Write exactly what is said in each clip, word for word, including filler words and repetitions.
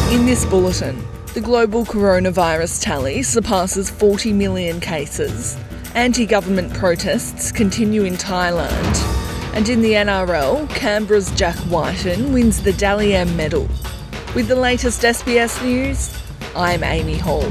In this bulletin, the global coronavirus tally surpasses forty million cases, anti-government protests continue in Thailand, and in the N R L, Canberra's Jack Wighton wins the Dally M medal. With the latest S B S News, I'm Amy Hall.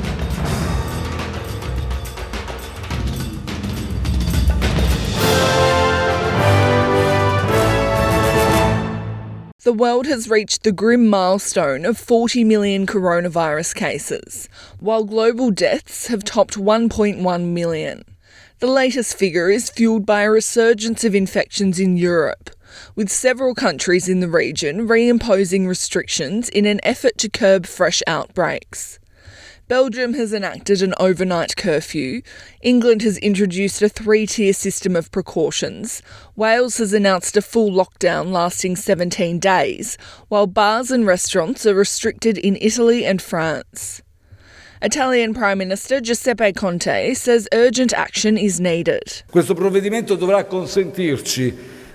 The world has reached the grim milestone of forty million coronavirus cases, while global deaths have topped one point one million. The latest figure is fueled by a resurgence of infections in Europe, with several countries in the region reimposing restrictions in an effort to curb fresh outbreaks. Belgium has enacted an overnight curfew, England has introduced a three-tier system of precautions, Wales has announced a full lockdown lasting seventeen days, while bars and restaurants are restricted in Italy and France. Italian Prime Minister Giuseppe Conte says urgent action is needed. Questo provvedimento dovrà consentirci.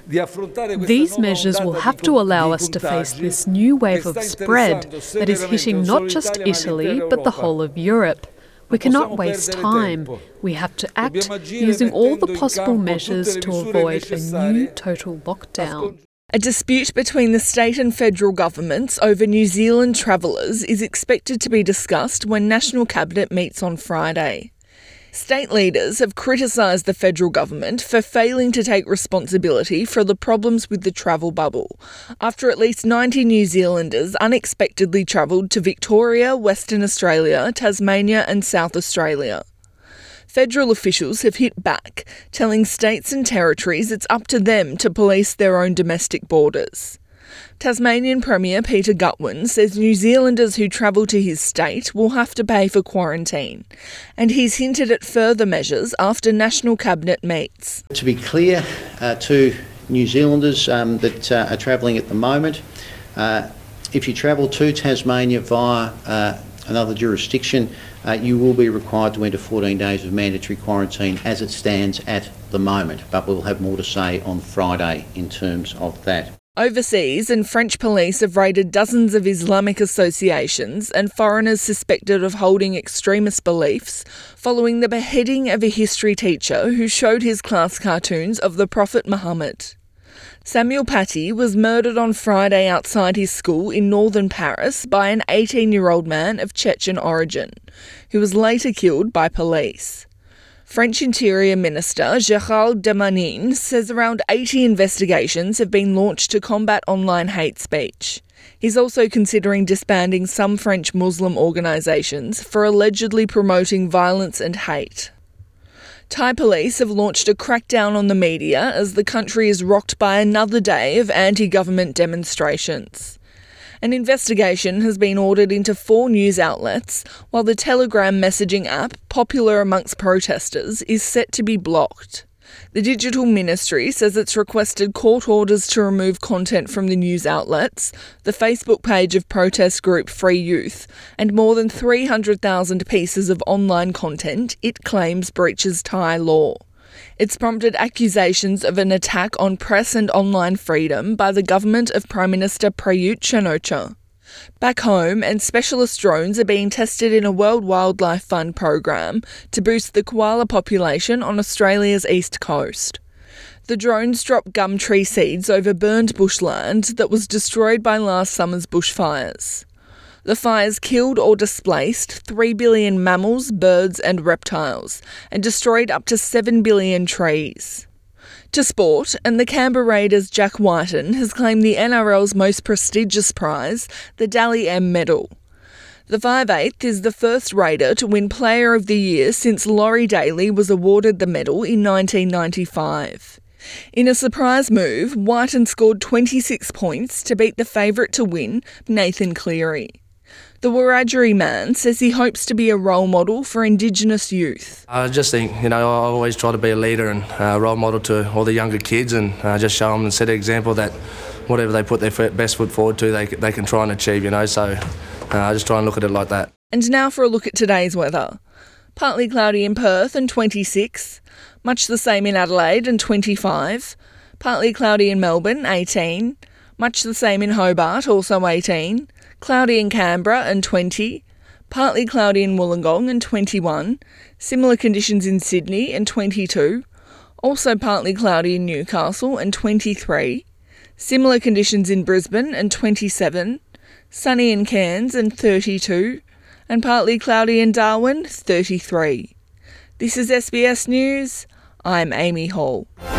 These measures will have to allow us to face this new wave of spread that is hitting not just Italy but the whole of Europe. We cannot waste time. We have to act using all the possible measures to avoid a new total lockdown. A dispute between the state and federal governments over New Zealand travellers is expected to be discussed when National Cabinet meets on Friday. State leaders have criticised the federal government for failing to take responsibility for the problems with the travel bubble, after at least ninety New Zealanders unexpectedly travelled to Victoria, Western Australia, Tasmania and South Australia. Federal officials have hit back, telling states and territories it's up to them to police their own domestic borders. Tasmanian Premier Peter Gutwein says New Zealanders who travel to his state will have to pay for quarantine, and he's hinted at further measures after National Cabinet meets. To be clear uh, to New Zealanders um, that uh, are travelling at the moment, uh, if you travel to Tasmania via uh, another jurisdiction, uh, you will be required to enter fourteen days of mandatory quarantine as it stands at the moment, but we'll have more to say on Friday in terms of that. Overseas, and French police have raided dozens of Islamic associations and foreigners suspected of holding extremist beliefs following the beheading of a history teacher who showed his class cartoons of the Prophet Muhammad. Samuel Paty was murdered on Friday outside his school in northern Paris by an eighteen-year-old man of Chechen origin, who was later killed by police. French Interior Minister Gérald Darmanin says around eighty investigations have been launched to combat online hate speech. He's also considering disbanding some French Muslim organisations for allegedly promoting violence and hate. Thai police have launched a crackdown on the media as the country is rocked by another day of anti-government demonstrations. An investigation has been ordered into four news outlets, while the Telegram messaging app, popular amongst protesters, is set to be blocked. The Digital Ministry says it's requested court orders to remove content from the news outlets, the Facebook page of protest group Free Youth, and more than three hundred thousand pieces of online content it claims breaches Thai law. It's prompted accusations of an attack on press and online freedom by the government of Prime Minister Prayut Chan-o-cha. Back home, and specialist drones are being tested in a World Wildlife Fund program to boost the koala population on Australia's east coast. The drones drop gum tree seeds over burned bushland that was destroyed by last summer's bushfires. The fires killed or displaced three billion mammals, birds and reptiles, and destroyed up to seven billion trees. To sport, and the Canberra Raiders' Jack Wighton has claimed the N R L's most prestigious prize, the Dally M medal. The five eighth is the first Raider to win Player of the Year since Laurie Daly was awarded the medal in nineteen ninety-five. In a surprise move, Wighton scored twenty-six points to beat the favourite to win, Nathan Cleary. The Wiradjuri man says he hopes to be a role model for Indigenous youth. I just think, you know, I always try to be a leader and a role model to all the younger kids and uh, just show them and set an example that whatever they put their best foot forward to, they, they can try and achieve, you know, so uh, I just try and look at it like that. And now for a look at today's weather. Partly cloudy in Perth and twenty-six, much the same in Adelaide and twenty-five, partly cloudy in Melbourne, eighteen, Much the same in Hobart, also eighteen. Cloudy in Canberra and twenty. Partly cloudy in Wollongong and twenty-one. Similar conditions in Sydney and twenty-two. Also partly cloudy in Newcastle and twenty-three. Similar conditions in Brisbane and twenty-seven. Sunny in Cairns and thirty-two. And partly cloudy in Darwin, thirty-three. This is S B S News. I'm Amy Hall.